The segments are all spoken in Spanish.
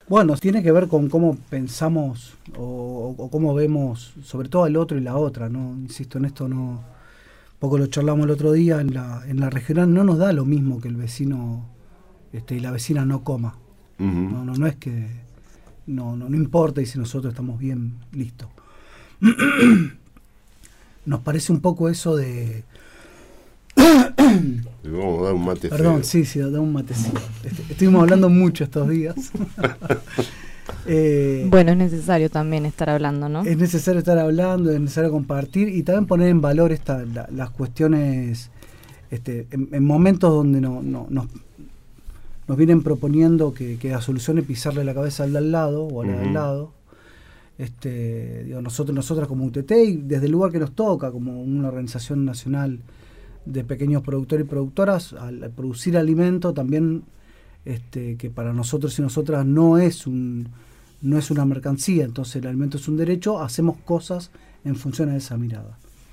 Bueno, tiene que ver con cómo pensamos o cómo vemos, sobre todo el otro y la otra, ¿no? Insisto en esto, no. Poco lo charlamos el otro día, en la regional no nos da lo mismo que el vecino y la vecina no coma. Uh-huh. No es que no importa y si nosotros estamos bien, listo. Nos parece un poco eso de... Vamos a dar un mate. Perdón, feo. sí, da un matecito. Estuvimos hablando mucho estos días. Bueno, es necesario también estar hablando, ¿no? Es necesario estar hablando, es necesario compartir y también poner en valor las cuestiones en momentos donde nos vienen proponiendo que la solución es pisarle la cabeza al de al lado o a la de al lado. Nosotras como UTT y desde el lugar que nos toca, como una organización nacional de pequeños productores y productoras, al producir alimento también, que para nosotros y nosotras no es una mercancía, entonces el alimento es un derecho, hacemos cosas en función a esa mirada.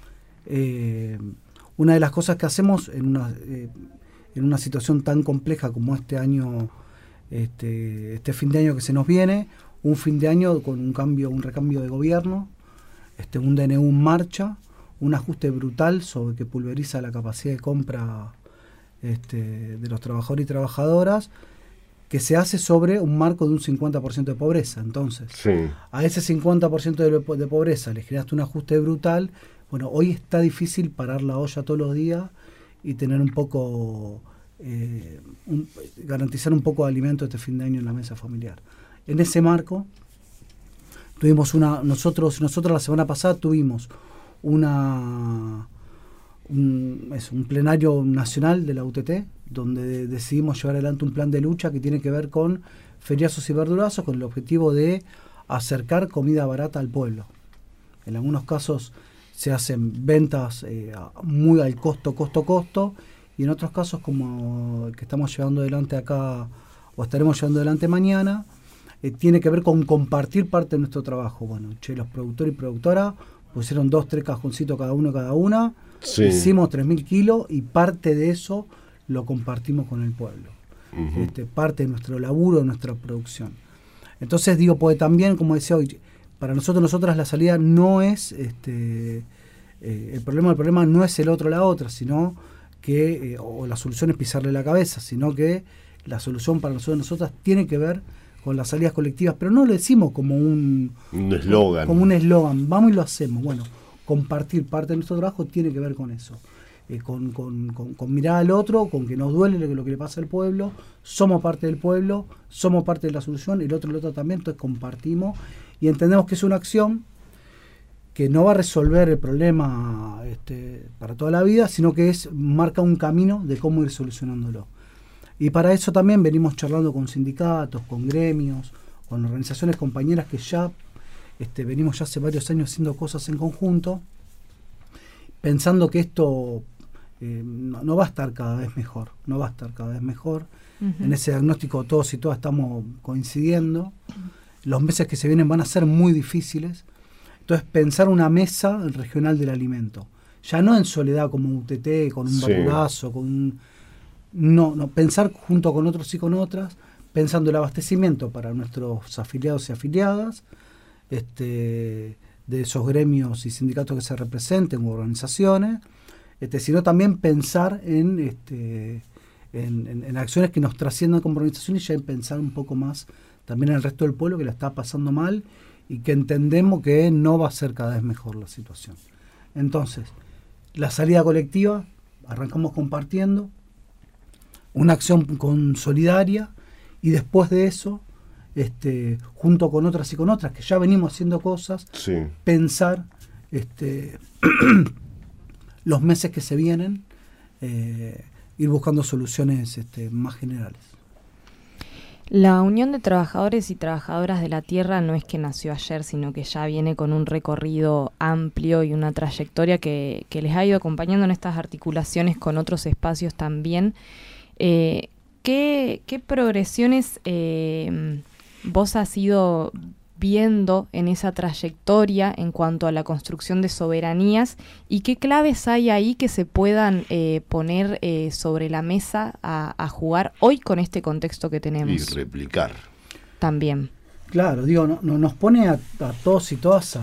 Una de las cosas que hacemos en una situación tan compleja como este año, este fin de año que se nos viene, un fin de año con un recambio de gobierno, un DNU en marcha, un ajuste brutal sobre que pulveriza la capacidad de compra de los trabajadores y trabajadoras, que se hace sobre un marco de un 50% de pobreza. Entonces, sí, a ese 50% de pobreza le generaste un ajuste brutal. Bueno, hoy está difícil parar la olla todos los días y tener un poco, garantizar un poco de alimento este fin de año en la mesa familiar. En ese marco, nosotros la semana pasada tuvimos un plenario nacional de la UTT, donde decidimos llevar adelante un plan de lucha que tiene que ver con feriazos y verdurazos, con el objetivo de acercar comida barata al pueblo. En algunos casos se hacen ventas muy al costo, y en otros casos, como el que estamos llevando adelante acá, o estaremos llevando adelante mañana, tiene que ver con compartir parte de nuestro trabajo. Bueno, los productores y productoras pusieron 2-3 cajoncitos cada una, sí. Hicimos 3.000 kilos y parte de eso lo compartimos con el pueblo. Uh-huh. Parte de nuestro laburo, de nuestra producción. Entonces porque también, como decía hoy, para nosotras la salida no es el problema no es el otro la otra, sino que o la solución es pisarle la cabeza, sino que la solución para nosotras tiene que ver con las salidas colectivas, pero no lo decimos como un eslogan. Como un eslogan, vamos y lo hacemos. Bueno, compartir parte de nuestro trabajo tiene que ver con eso. Con mirar al otro, con que nos duele lo que le pasa al pueblo, somos parte del pueblo, somos parte de la solución, el otro también, entonces compartimos y entendemos que es una acción que no va a resolver el problema para toda la vida, sino que marca un camino de cómo ir solucionándolo. Y para eso también venimos charlando con sindicatos, con gremios, con organizaciones compañeras que ya venimos ya hace varios años haciendo cosas en conjunto, pensando que esto no va a estar cada vez mejor, Uh-huh. En ese diagnóstico todos y todas estamos coincidiendo. Los meses que se vienen van a ser muy difíciles. Entonces pensar una mesa regional del alimento, ya no en soledad como un UTT, con un verdurazo, pensar junto con otros y con otras, pensando el abastecimiento para nuestros afiliados y afiliadas, de esos gremios y sindicatos que se representen u organizaciones, sino también pensar en acciones que nos trasciendan como organización y ya en pensar un poco más también en el resto del pueblo que la está pasando mal y que entendemos que no va a ser cada vez mejor la situación. Entonces, la salida colectiva, arrancamos compartiendo, una acción solidaria y después de eso, junto con otras y con otras, que ya venimos haciendo cosas, pensar los meses que se vienen, ir buscando soluciones más generales. La Unión de Trabajadores y Trabajadoras de la Tierra no es que nació ayer, sino que ya viene con un recorrido amplio y una trayectoria que les ha ido acompañando en estas articulaciones con otros espacios también. ¿Qué progresiones vos has ido viendo en esa trayectoria en cuanto a la construcción de soberanías y qué claves hay ahí que se puedan poner sobre la mesa a jugar hoy con este contexto que tenemos? Y replicar. también. Claro, digo, no, nos pone a todos y todas a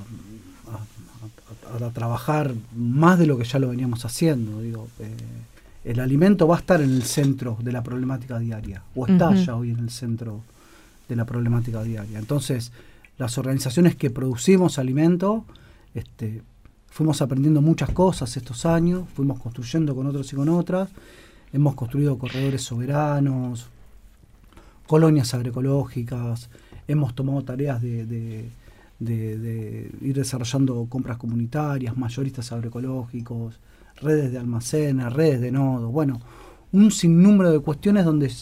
trabajar más de lo que ya lo veníamos haciendo. Digo, el alimento va a estar en el centro de la problemática diaria, o está ya hoy en el centro de la problemática diaria. Entonces, las organizaciones que producimos alimento, fuimos aprendiendo muchas cosas estos años, fuimos construyendo con otros y con otras, hemos construido corredores soberanos, colonias agroecológicas, hemos tomado tareas de ir desarrollando compras comunitarias, mayoristas agroecológicos, redes de almacenes, redes de nodos, bueno, un sinnúmero de cuestiones donde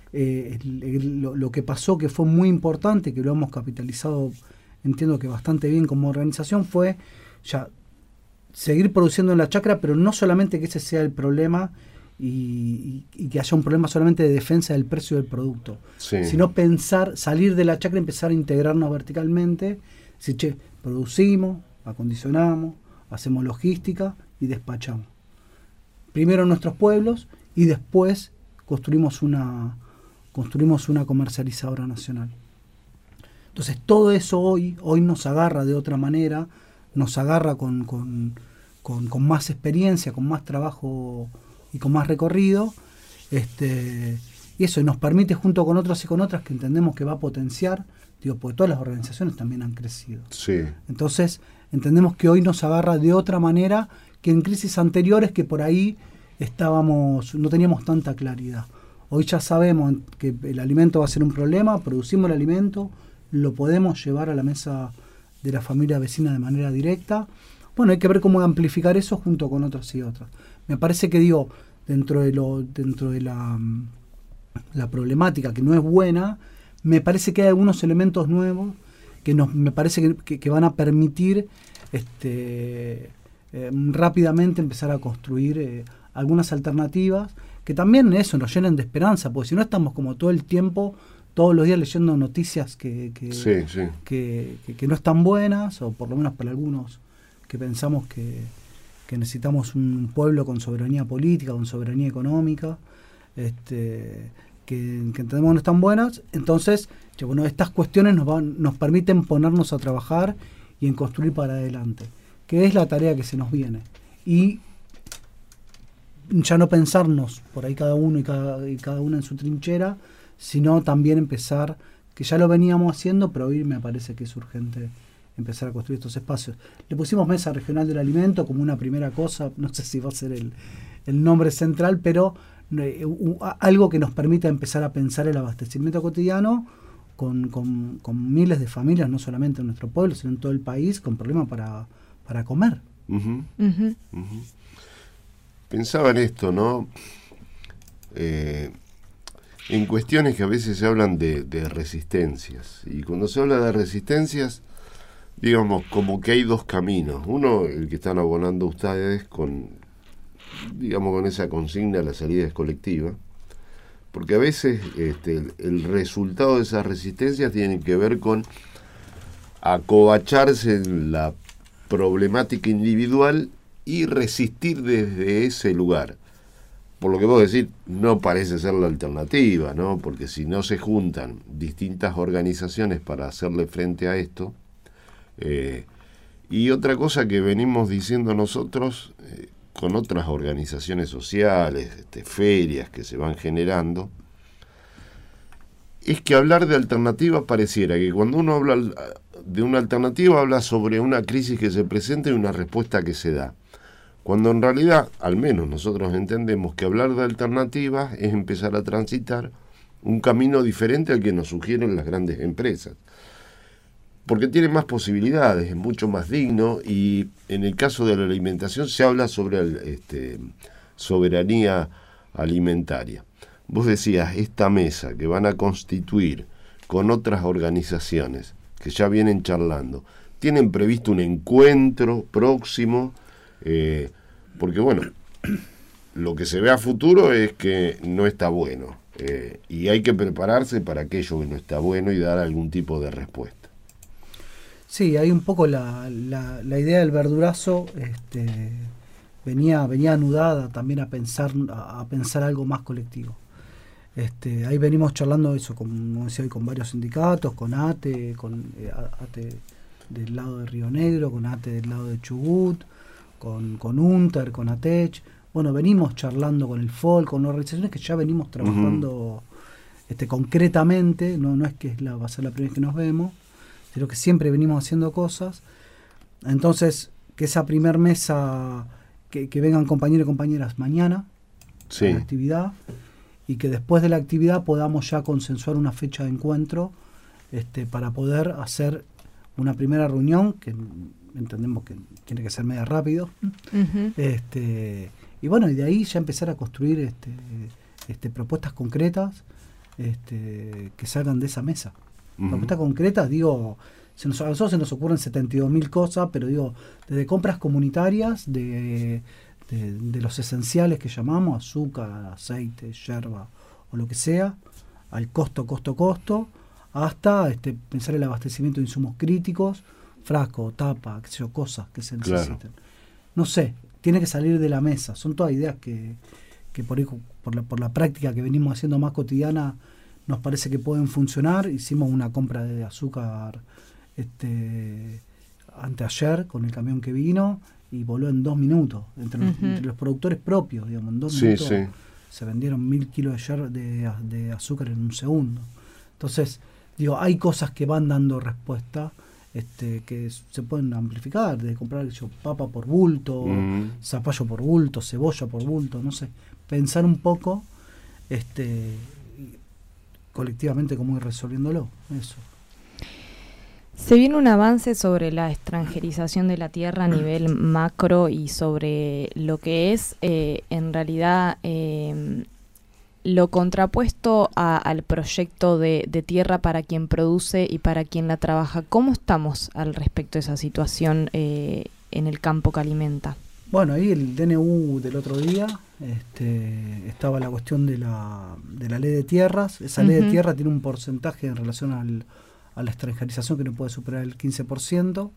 lo que pasó, que fue muy importante, que lo hemos capitalizado, entiendo que bastante bien como organización, fue ya seguir produciendo en la chacra, pero no solamente que ese sea el problema y que haya un problema solamente de defensa del precio del producto, sino salir de la chacra y empezar a integrarnos verticalmente, decir, producimos, acondicionamos, hacemos logística y despachamos. Primero en nuestros pueblos y después construimos una comercializadora nacional. Entonces todo eso hoy nos agarra de otra manera, nos agarra con más experiencia, con más trabajo y con más recorrido, y eso nos permite, junto con otros y con otras que entendemos que va a potenciar, porque todas las organizaciones también han crecido. Sí. Entonces entendemos que hoy nos agarra de otra manera que en crisis anteriores, que por ahí no teníamos tanta claridad. Hoy ya sabemos que el alimento va a ser un problema, producimos el alimento, lo podemos llevar a la mesa de la familia vecina de manera directa. Bueno, hay que ver cómo amplificar eso junto con otros y otras. Me parece que dentro de la problemática que no es buena, me parece que hay algunos elementos nuevos que me parece que van a permitir rápidamente empezar a construir algunas alternativas que también eso nos llenen de esperanza, porque si no estamos como todo el tiempo, todos los días leyendo noticias que no están buenas, o por lo menos para algunos que pensamos que necesitamos un pueblo con soberanía política, con soberanía económica, que entendemos que no están buenas. Entonces, bueno, estas cuestiones nos permiten ponernos a trabajar y en construir para adelante, que es la tarea que se nos viene. Y ya no pensarnos por ahí cada uno y cada una en su trinchera, sino también empezar, que ya lo veníamos haciendo, pero hoy me parece que es urgente empezar a construir estos espacios. Le pusimos Mesa Regional del Alimento como una primera cosa, no sé si va a ser el nombre central, pero algo que nos permita empezar a pensar el abastecimiento cotidiano con miles de familias, no solamente en nuestro pueblo, sino en todo el país, con problemas para comer. Pensaba en esto, ¿no? En cuestiones que a veces se hablan de resistencias. Y cuando se habla de resistencias, digamos, como que hay dos caminos. Uno, el que están abonando ustedes con esa consigna, la salida es colectiva. Porque a veces el resultado de esas resistencias tiene que ver con acovacharse en la problemática individual y resistir desde ese lugar. Por lo que puedo decir, no parece ser la alternativa, ¿no? Porque si no se juntan distintas organizaciones para hacerle frente a esto, y otra cosa que venimos diciendo nosotros, con otras organizaciones sociales, ferias que se van generando, es que hablar de alternativa pareciera que cuando uno habla de una alternativa habla sobre una crisis que se presenta y una respuesta que se da. Cuando en realidad, al menos nosotros entendemos que hablar de alternativas es empezar a transitar un camino diferente al que nos sugieren las grandes empresas. Porque tiene más posibilidades, es mucho más digno, y en el caso de la alimentación se habla sobre soberanía alimentaria. Vos decías, esta mesa que van a constituir con otras organizaciones que ya vienen charlando, ¿tienen previsto un encuentro próximo? Porque bueno, lo que se ve a futuro es que no está bueno, y hay que prepararse para aquello que no está bueno y dar algún tipo de respuesta. Sí, hay un poco la idea del verdurazo, venía anudada también a pensar algo más colectivo. Ahí venimos charlando eso, como decía hoy, con varios sindicatos, con ATE, con ATE del lado de Río Negro, con ATE del lado de Chubut, con UNTER, con ATECH. Bueno, venimos charlando con el FOL, con organizaciones que ya venimos trabajando concretamente, no es que va a ser la primera vez que nos vemos, sino que siempre venimos haciendo cosas. Entonces, que esa primer mesa, que vengan compañeros y compañeras mañana, sí, a la actividad, y que después de la actividad podamos ya consensuar una fecha de encuentro para poder hacer una primera reunión, que entendemos que tiene que ser media rápido, y bueno, y de ahí ya empezar a construir propuestas concretas que salgan de esa mesa. Propuestas concretas, digo, a nosotros se nos ocurren 72.000 cosas, pero digo, desde compras comunitarias de los esenciales que llamamos, azúcar, aceite, yerba o lo que sea, al costo, hasta pensar el abastecimiento de insumos críticos, frasco, tapa, qué sé yo, cosas que se necesiten. Claro. No sé, tiene que salir de la mesa. Son todas ideas que por la práctica que venimos haciendo más cotidiana nos parece que pueden funcionar. Hicimos una compra de azúcar anteayer con el camión que vino y voló en 2 minutos entre los productores propios, digamos, en 2 minutos se vendieron 1.000 kilos de azúcar en un segundo. Entonces, digo, hay cosas que van dando respuesta que se pueden amplificar, de comprar papa por bulto, zapallo por bulto, cebolla por bulto, no sé, pensar un poco colectivamente cómo ir resolviéndolo, eso. Se viene un avance sobre la extranjerización de la tierra a nivel macro y sobre lo que es en realidad lo contrapuesto al proyecto de tierra para quien produce y para quien la trabaja. ¿Cómo estamos al respecto de esa situación en el campo que alimenta? Bueno, ahí el DNU del otro día estaba la cuestión de la ley de tierras. Esa ley de tierra tiene un porcentaje en relación a la extranjerización que no puede superar el 15%,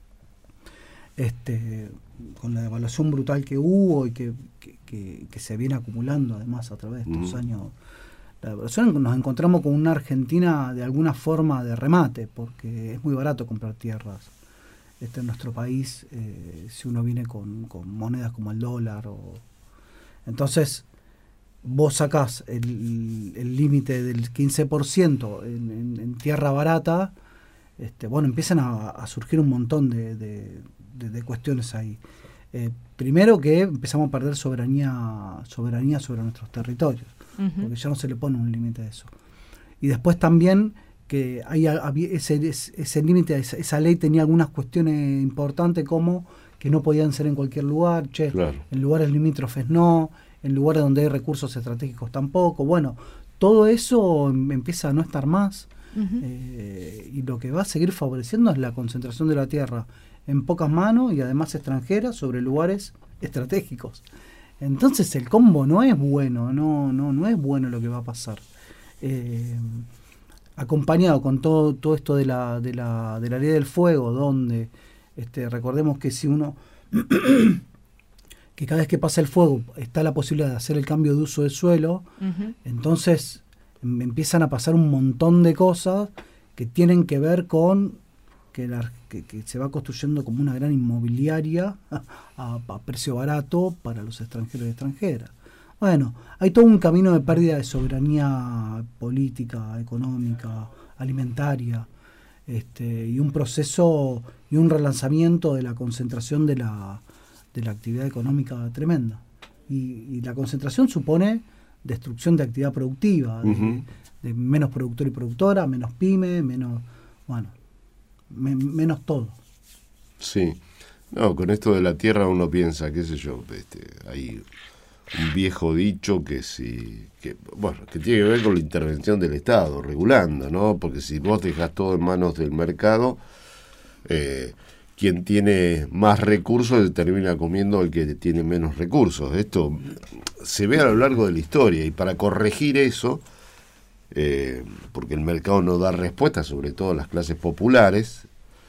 con la devaluación brutal que hubo y que se viene acumulando además a través de estos años. La devaluación, nos encontramos con una Argentina de alguna forma de remate, porque es muy barato comprar tierras en nuestro país, si uno viene con monedas como el dólar. Entonces, vos sacás el límite del 15% en tierra barata, bueno, empiezan a surgir un montón de cuestiones ahí. Primero que empezamos a perder soberanía sobre nuestros territorios, porque ya no se le pone un límite a eso. Y después también que ese límite, esa ley tenía algunas cuestiones importantes, como que no podían ser en cualquier lugar, claro, en lugares limítrofes no, en lugares donde hay recursos estratégicos tampoco. Bueno, todo eso empieza a no estar más, y lo que va a seguir favoreciendo es la concentración de la tierra en pocas manos y además extranjeras sobre lugares estratégicos. Entonces el combo no es bueno, no es bueno lo que va a pasar. Acompañado con todo esto de la ley del fuego, donde recordemos que si uno que cada vez que pasa el fuego está la posibilidad de hacer el cambio de uso del suelo, entonces empiezan a pasar un montón de cosas que tienen que ver con que se va construyendo como una gran inmobiliaria a precio barato para los extranjeros y extranjeras. Bueno, hay todo un camino de pérdida de soberanía política, económica, alimentaria, y un proceso y un relanzamiento de la concentración de la actividad económica tremenda. Y la concentración supone destrucción de actividad productiva, de menos productor y productora, menos pyme, menos todo. Sí. No, con esto de la tierra uno piensa, qué sé yo, hay un viejo dicho que tiene que ver con la intervención del Estado, regulando, ¿no? Porque si vos dejás todo en manos del mercado, quien tiene más recursos termina comiendo el que tiene menos recursos. Esto se ve a lo largo de la historia, y para corregir eso, porque el mercado no da respuesta, sobre todo a las clases populares,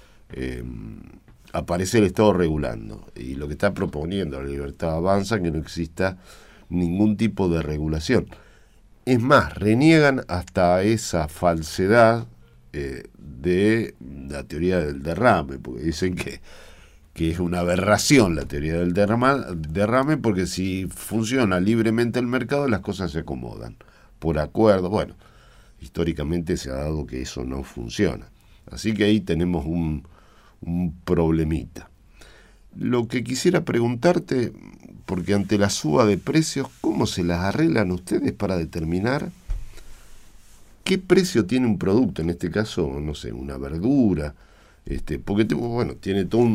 aparece el Estado regulando. Y lo que está proponiendo la Libertad Avanza, que no exista ningún tipo de regulación. Es más, reniegan hasta esa falsedad de la teoría del derrame, porque dicen que es una aberración la teoría del derrame, porque si funciona libremente el mercado, las cosas se acomodan por acuerdo. Bueno, históricamente se ha dado que eso no funciona. Así que ahí tenemos un problemita. Lo que quisiera preguntarte, porque ante la suba de precios, ¿cómo se las arreglan ustedes para determinar qué precio tiene un producto? En este caso, no sé, una verdura, porque tiene todo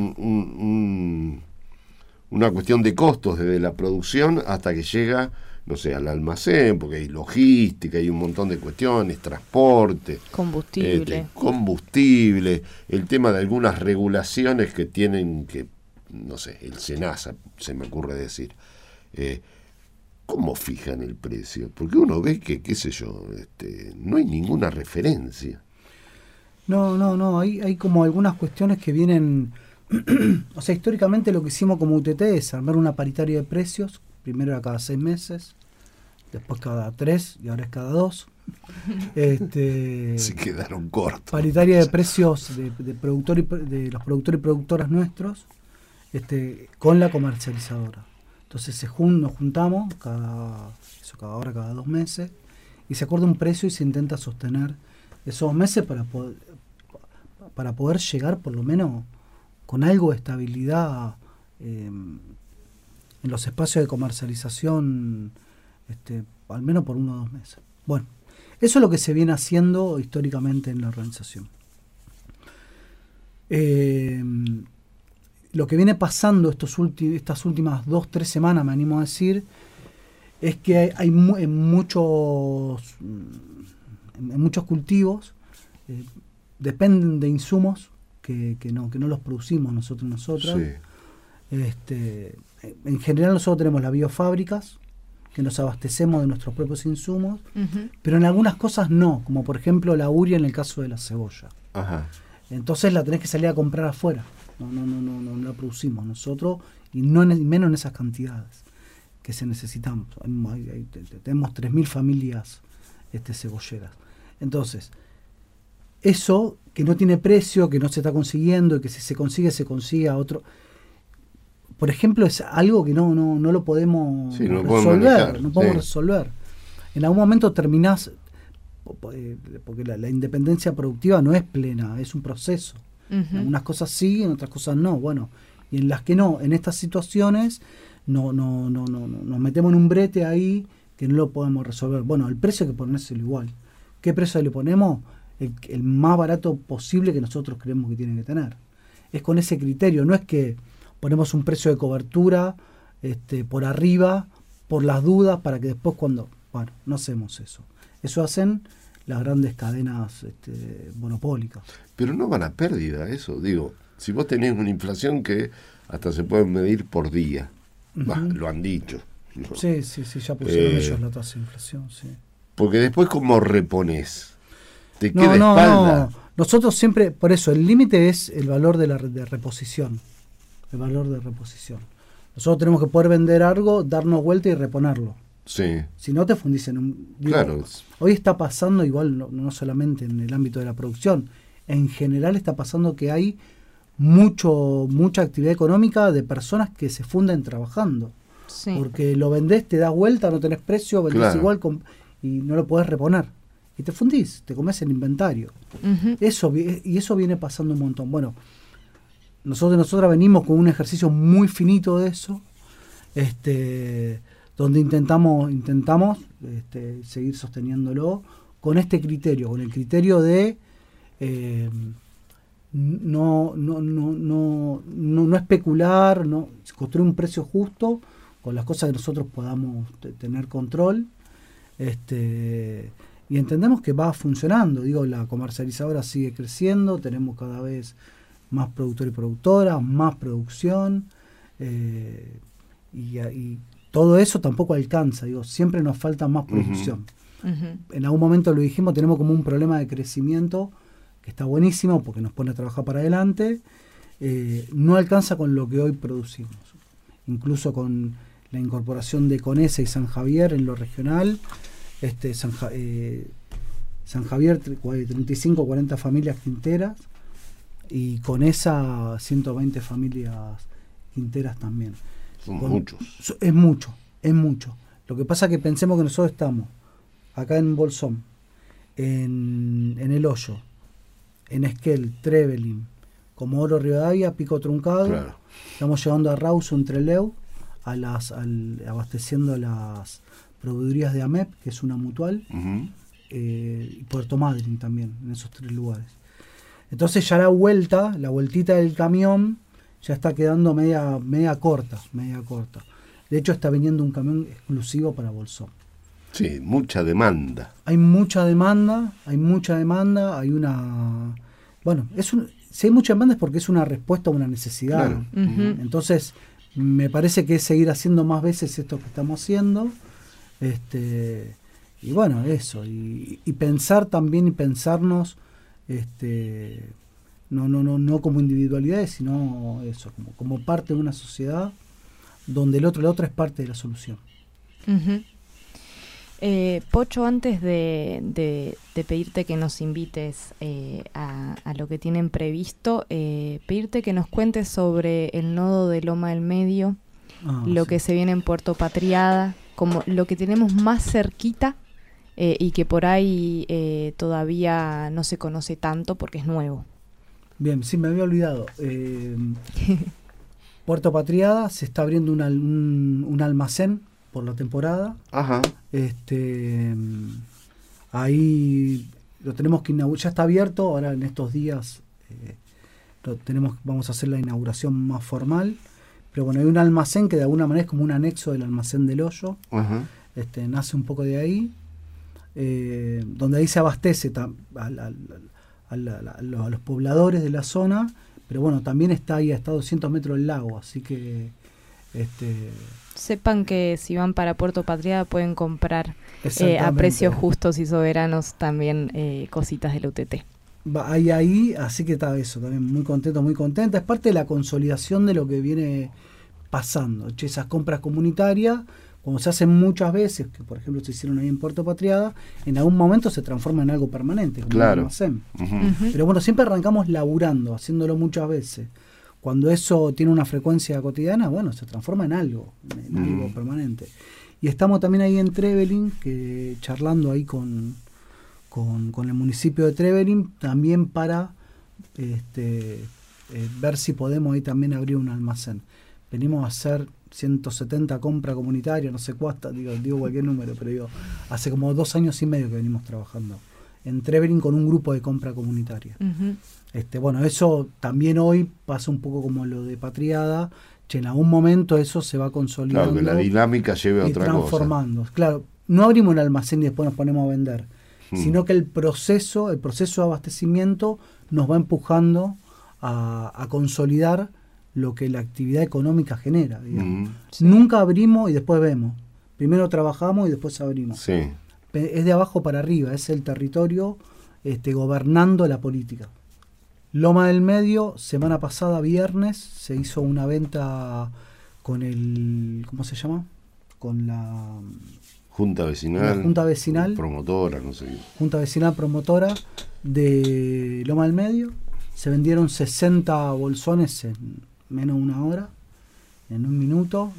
una cuestión de costos desde la producción hasta que llega, no sé, al almacén, porque hay logística, hay un montón de cuestiones, transporte, combustible, el tema de algunas regulaciones que tienen que, no sé, el SENASA, se me ocurre decir. ¿Cómo fijan el precio? Porque uno ve que, qué sé yo, no hay ninguna referencia. No, hay como algunas cuestiones que vienen, o sea, históricamente lo que hicimos como UTT es armar una paritaria de precios, primero era cada 6 meses, después cada 3 y ahora es cada 2. Se quedaron cortos. Paritaria de precios de productor de los productores y productoras nuestros, con la comercializadora. Entonces nos juntamos cada 2 meses y se acuerda un precio y se intenta sostener esos meses para poder llegar por lo menos con algo de estabilidad en los espacios de comercialización, al menos por 1 o 2 meses. Bueno, eso es lo que se viene haciendo históricamente en la organización. Lo que viene pasando estas últimas 2-3 semanas, me animo a decir, es que hay en muchos cultivos dependen de insumos que no los producimos nosotras. Sí. En general nosotros tenemos las biofábricas, que nos abastecemos de nuestros propios insumos, pero en algunas cosas no, como por ejemplo la uria en el caso de la cebolla. Ajá. Entonces la tenés que salir a comprar afuera. No la producimos nosotros y menos en esas cantidades que se necesitan. Tenemos 3.000 familias cebolleras. Entonces, eso que no tiene precio, que no se está consiguiendo y que si se consigue a otro. Por ejemplo, es algo que no lo podemos resolver. No podemos resolver. En algún momento terminás, porque la independencia productiva no es plena, es un proceso. Algunas cosas sí, en otras cosas no. Bueno, y en las que no, en estas situaciones nos metemos en un brete ahí que no lo podemos resolver. Bueno, el precio hay que ponérselo igual. ¿Qué precio le ponemos? El más barato posible que nosotros creemos que tiene que tener. Es con ese criterio, no es que ponemos un precio de cobertura por arriba, por las dudas, para que después bueno, no hacemos eso. Eso hacen las grandes cadenas monopólicas. Pero no van a pérdida eso, digo, si vos tenés una inflación que hasta se puede medir por día, lo han dicho, ¿no? Sí, ya pusieron ellos la tasa de inflación, sí. Porque después, ¿cómo reponés? ¿Te queda espalda? No. Nosotros siempre, por eso, el límite es el valor de reposición. El valor de reposición. Nosotros tenemos que poder vender algo, darnos vuelta y reponerlo. Sí. Si no, te fundís en un... Claro. Hoy está pasando, igual no solamente en el ámbito de la producción, en general está pasando que hay mucha actividad económica de personas que se funden trabajando. Sí. Porque lo vendés, te das vuelta, no tenés precio, vendés igual y no lo podés reponer. Y te fundís, te comés el inventario. Eso viene pasando un montón. Bueno, nosotras venimos con un ejercicio muy finito de eso, donde intentamos seguir sosteniéndolo con este criterio, con el criterio de no especular, construir un precio justo con las cosas que nosotros podamos tener control, y entendemos que va funcionando. Digo, la comercializadora sigue creciendo, tenemos cada vez más productores y productoras, más producción, y todo eso tampoco alcanza, digo, siempre nos falta más producción. En algún momento lo dijimos, tenemos como un problema de crecimiento que está buenísimo porque nos pone a trabajar para adelante, no alcanza con lo que hoy producimos. Incluso con la incorporación de Conesa y San Javier en lo regional, San Javier, 35 o 40 familias quinteras, y con esa 120 familias quinteras también. Son muchos. Es mucho, es mucho. Lo que pasa es que pensemos que nosotros estamos acá en Bolsón, en El Hoyo, en Esquel, Trevelin, Comodoro Rivadavia, Pico Truncado. Claro. Estamos llegando a Rauso, Entreleu, abasteciendo las proveedurías de AMEP, que es una mutual, y Puerto Madryn también, en esos 3 lugares. Entonces ya la vueltita del camión ya está quedando media corta. De hecho está viniendo un camión exclusivo para Bolsón. Sí, mucha demanda. Hay mucha demanda, hay una... Bueno, si hay mucha demanda es porque es una respuesta a una necesidad. Claro. Entonces, me parece que es seguir haciendo más veces esto que estamos haciendo. Y bueno, eso. Y pensar también y pensarnos no como individualidades, sino eso, como parte de una sociedad donde la otra es parte de la solución. Pocho, antes de pedirte que nos invites a lo que tienen previsto, pedirte que nos cuentes sobre el nodo de Loma del Medio, lo que se viene en Puerto Patriada, como lo que tenemos más cerquita y que por ahí todavía no se conoce tanto porque es nuevo. Bien, sí, me había olvidado. Puerto Patriada se está abriendo un almacén por la temporada. Ajá. Ahí lo tenemos que inaugurar, ya está abierto, ahora en estos días vamos a hacer la inauguración más formal, pero bueno, hay un almacén que de alguna manera es como un anexo del almacén del Hoyo. Ajá. Nace un poco de ahí, donde ahí se abastece a los pobladores de la zona, pero bueno, también está ahí, está a 200 metros del lago, así que sepan que si van para Puerto Patriada pueden comprar a precios justos y soberanos también cositas de la UTT. Hay ahí, así que está eso, también muy contenta. Es parte de la consolidación de lo que viene pasando. Esas compras comunitarias, como se hacen muchas veces, que por ejemplo se hicieron ahí en Puerto Patriada, en algún momento se transforma en algo permanente, como claro. un almacén. Pero bueno, siempre arrancamos laburando, haciéndolo muchas veces. Cuando eso tiene una frecuencia cotidiana, bueno, se transforma en algo permanente. Y estamos también ahí en Trevelin, que charlando ahí con el municipio de Trevelin, también para ver si podemos ahí también abrir un almacén. Venimos a hacer 170 compras comunitarias, no sé cuántas, digo cualquier número, pero hace como 2 años y medio que venimos trabajando en Trevelin con un grupo de compra comunitaria. Bueno, eso también hoy pasa un poco como lo de Patriada, en algún momento eso se va consolidando. Claro, que la dinámica lleve a otra transformando. Claro, no abrimos el almacén y después nos ponemos a vender, sino que el proceso de abastecimiento nos va empujando a consolidar lo que la actividad económica genera, digamos. Sí. Nunca abrimos y después vemos. Primero trabajamos y después abrimos. Sí. Es de abajo para arriba, es el territorio gobernando la política. Loma del Medio, semana pasada, viernes, se hizo una venta con ¿cómo se llama? Con la Junta Vecinal. La Junta Vecinal. Promotora, no sé. Junta Vecinal promotora de Loma del Medio. Se vendieron 60 bolsones en menos de una hora, en un minuto.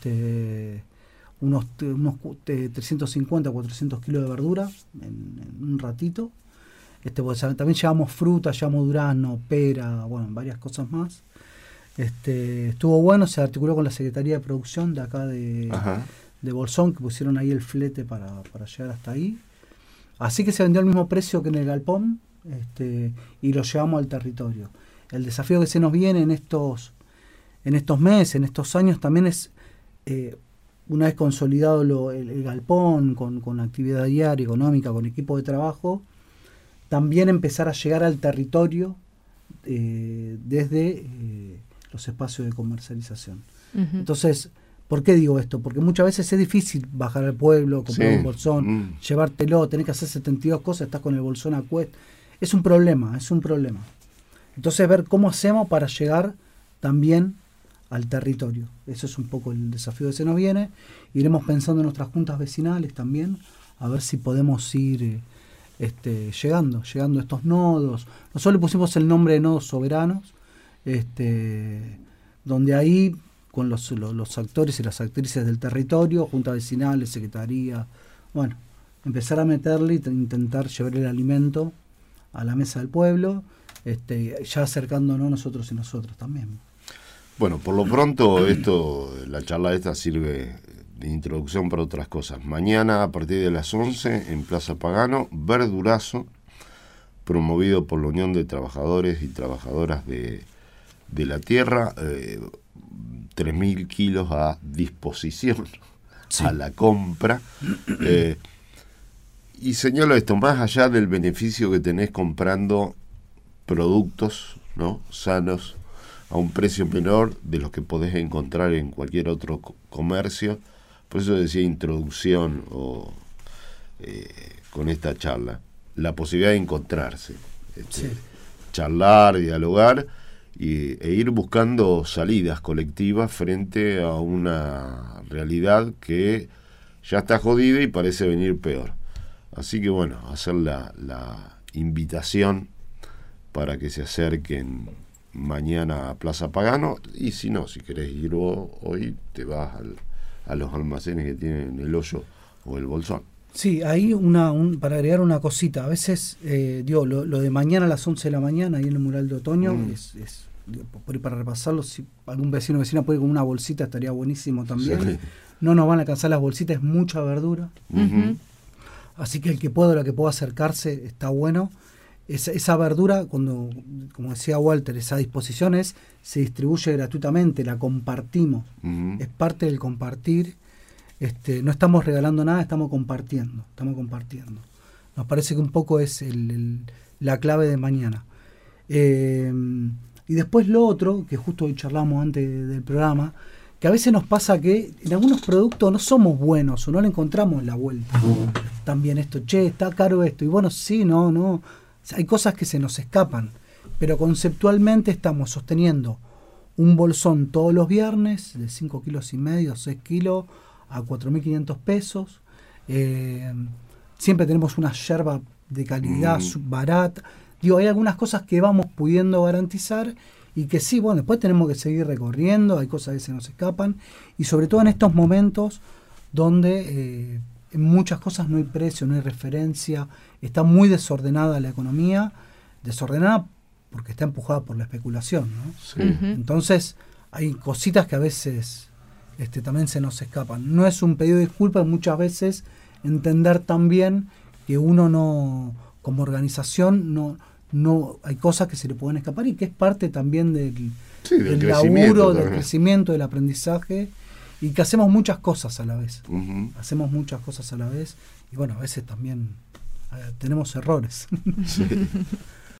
Unos 350, 400 kilos de verdura en un ratito. Pues también llevamos fruta, llevamos durazno, pera, bueno, varias cosas más. Estuvo bueno, se articuló con la Secretaría de Producción de acá de Bolsón, que pusieron ahí el flete para llegar hasta ahí. Así que se vendió al mismo precio que en el galpón, y lo llevamos al territorio. El desafío que se nos viene en estos meses, en estos años, también es, una vez consolidado el galpón, con actividad diaria, económica, con equipo de trabajo, también empezar a llegar al territorio desde los espacios de comercialización. Entonces, ¿por qué digo esto? Porque muchas veces es difícil bajar al pueblo, comprar un bolsón, llevártelo, tenés que hacer 72 cosas, estás con el bolsón a cuesta. Es un problema. Entonces, ver cómo hacemos para llegar también al territorio. Eso es un poco el desafío que se nos viene. Iremos pensando en nuestras juntas vecinales también, a ver si podemos ir llegando a estos nodos. Nosotros le pusimos el nombre de nodos soberanos, donde ahí con los actores y las actrices del territorio, juntas vecinales, secretaría, bueno, empezar a meterle e intentar llevar el alimento a la mesa del pueblo, ya acercándonos nosotros y nosotros también. Bueno, por lo pronto la charla esta sirve de introducción para otras cosas. Mañana a partir de las 11 en Plaza Pagano, verdurazo, promovido por la Unión de Trabajadores y Trabajadoras de la Tierra, 3.000 kilos a disposición, sí, a la compra. Y señalo esto, más allá del beneficio que tenés comprando productos, ¿no?, sanos, a un precio menor de los que podés encontrar en cualquier otro comercio. Por eso decía introducción con esta charla, la posibilidad de encontrarse, sí, charlar, dialogar e ir buscando salidas colectivas frente a una realidad que ya está jodida y parece venir peor. Así que bueno, hacer la invitación para que se acerquen mañana a Plaza Pagano, y si no, si querés ir hoy, te vas a los almacenes que tienen el Hoyo o el Bolsón. Sí, ahí para agregar una cosita, a veces lo de mañana a las 11 de la mañana ahí en el mural de otoño es para repasarlo, si algún vecino o vecina puede con una bolsita estaría buenísimo también. Sí. No nos van a alcanzar las bolsitas, es mucha verdura. Uh-huh. Así que el que pueda, la que pueda acercarse está bueno. Esa verdura, como decía Walter, esa disposición se distribuye gratuitamente, la compartimos. Uh-huh. Es parte del compartir. No estamos regalando nada, estamos compartiendo. Nos parece que un poco es la clave de mañana. Y después lo otro, que justo hoy charlamos antes del programa, que a veces nos pasa que en algunos productos no somos buenos o no le encontramos la vuelta. También está caro esto. Y bueno, sí, no. Hay cosas que se nos escapan, pero conceptualmente estamos sosteniendo un bolsón todos los viernes de 5,5 kilos, 6 kilos, a 4.500 pesos. Siempre tenemos una yerba de calidad barata. Hay algunas cosas que vamos pudiendo garantizar y que sí, bueno, después tenemos que seguir recorriendo, hay cosas que se nos escapan, y sobre todo en estos momentos donde en muchas cosas no hay precio, no hay referencia, está muy desordenada la economía, desordenada porque está empujada por la especulación, ¿no? Sí. Uh-huh. Entonces hay cositas que a veces también se nos escapan. No es un pedido de disculpas, muchas veces entender también que uno no, como organización, no hay cosas que se le pueden escapar y que es parte también del laburo, del crecimiento, del aprendizaje, y que hacemos muchas cosas a la vez. Uh-huh. Hacemos muchas cosas a la vez y bueno, a veces también tenemos errores. Sí.